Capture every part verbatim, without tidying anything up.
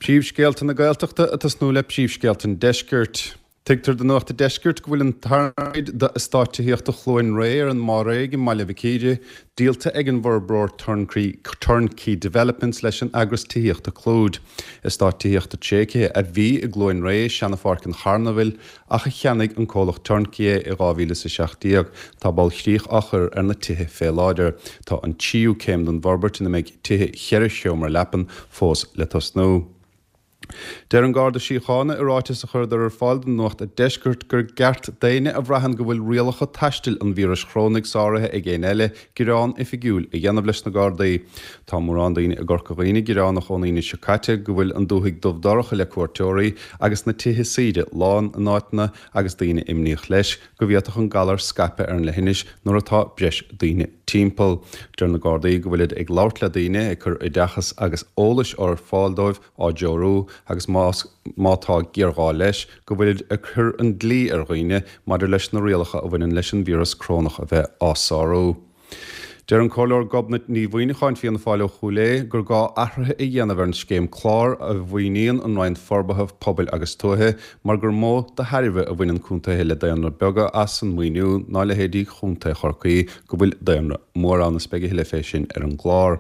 Príomhscéalta na Gaeltachta atas nó le príomhscéalta an deiscirt. Tigtar den nuachta deiscirt go bhfuil an tarnaid de stáitiíochta chlóin réir an má réig in Maile Vicéide, díalta ag an bhorbror Turnkey Developments leis an agras tííochta clúd. Is stáitiíochta tséice a bhí i glóin réir seanna farc an Charnaville ach a cheannig an cólach Turnkey i gáhíle sa seachtaíag tá bal chríoch achar ar na tithe fé láidir. Tá an tíú céim don bhorbert ina méid tithe cheir seomar lepan fós le nó. Der an garda síochána aráitis a chuir ar fáil den nuacht a deiscirt gur gceart daine a bhreathan go bhfuil rialacha taistil an vírus chrónig sáirithe ag géin eile gurán i figiúil i dhéanamh leis na gardaí. Tá mórán daoine a gorcaghine gurán nach chonaíine secaite go bhfuil an dúthaigh dubhdoracha le cuairteoirí agus na tithe saoide lán an áitna agus daoine imníoch leis go bhíoach an galar scape ar an lehinis nuair atá breis daoine timppel. Der na gardaí go bhfuil ag labhart le daoine ag chur i dechas agus ólais ar fáildóibh á deorú agus mátá ggéará leis go bhfuil a chur an dlí ar roiine maidir leis na rialacha a bhainean leis an vírus crónach a bheith ásáró. Der an choir gobnat ní bhaoineáin fi an fáile chuúlé gur gá ahrathe i dhéanamh an scéim chlár a bhhaoíon an roiin forbathe pobail agus tuthe mar gur mó de theirbh a bhainean cúntathe le daanra bega as an muoinú ná le héadí chunta chorcaí go bhfuil daanra mór an na speige le fé sin ar an glár.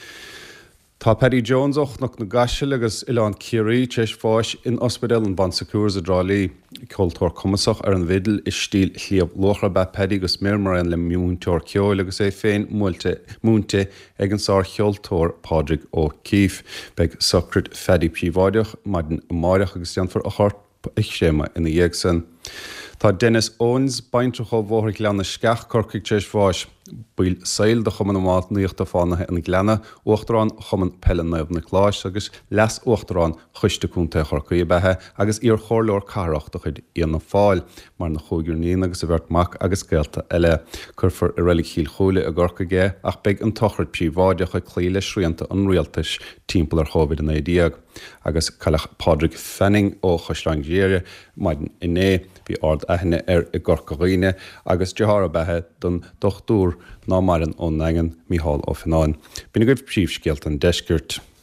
Tá Paddy Jones och nach na gaisiil agus Ilan Curie teis fáis in ospedal an Bansacúrs a Drálí coltóir cumasach ar an vidal is stíl chlíomh lochra be Paddy gus mérmar an le múntóir ceol agus é féin múlte múnte ag an sár cheoltóir Padraig Ó Keefe beag sacred Faddy príomháideach maidin máireach agus deanfar a chart ag séma ina dhéag san. Tá Dennis Owens baintrach ó bhóthraigh leanna sceach corcaigh teis fáis buil saoil de chuman amát nuochta fánathe in gleanna uachtarán chuman pellan naibh na chláis agus les uachtarán chuiste cúnta chorcaí bethe agus ar chorleir carachta chud íana fáil mar na chógurníon agus a bhirt mac agus géalta eile churfar i rélig chiil chola a gorcaige ach beag an tochart príomháideach a clíle sríanta an rialtais timppla ar chovid in édíag agus callach Padraig Fanning ó Chosláingéire maidin iné bhí ard aithne ar i gorcaghine agus dehara bethe don dochtúr ná marin ón engan Mícheál Ó Fiannáin. Bína goibh príomhscéalta an deiscirt.